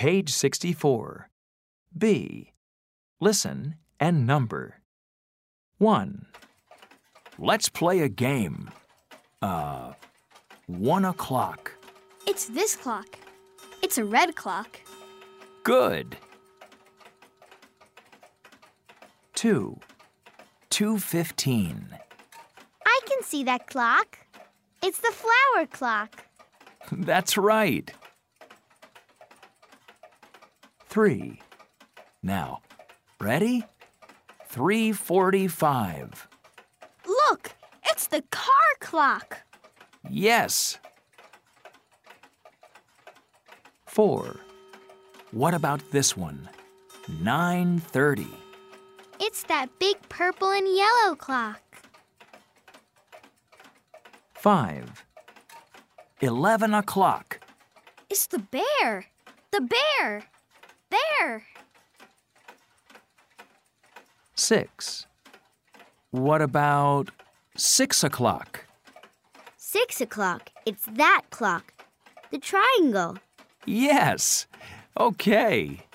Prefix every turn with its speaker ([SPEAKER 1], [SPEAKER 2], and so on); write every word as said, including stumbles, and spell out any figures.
[SPEAKER 1] Page sixty-four. B. Listen and number. one. Let's play a game. Uh, one o'clock.
[SPEAKER 2] It's this clock. It's a red clock.
[SPEAKER 1] Good. two. two fifteen.
[SPEAKER 3] I can see that clock. It's the flower clock.
[SPEAKER 1] That's right. three. Now, ready? three forty-five.
[SPEAKER 2] Look, it's the car clock.
[SPEAKER 1] Yes. four. What about this one? nine thirty.
[SPEAKER 3] It's that big purple and yellow clock.
[SPEAKER 1] five. eleven o'clock.
[SPEAKER 2] It's the bear. The bear. There.
[SPEAKER 1] six. What about six o'clock?
[SPEAKER 3] Six o'clock. It's that clock. The triangle.
[SPEAKER 1] Yes. Okay.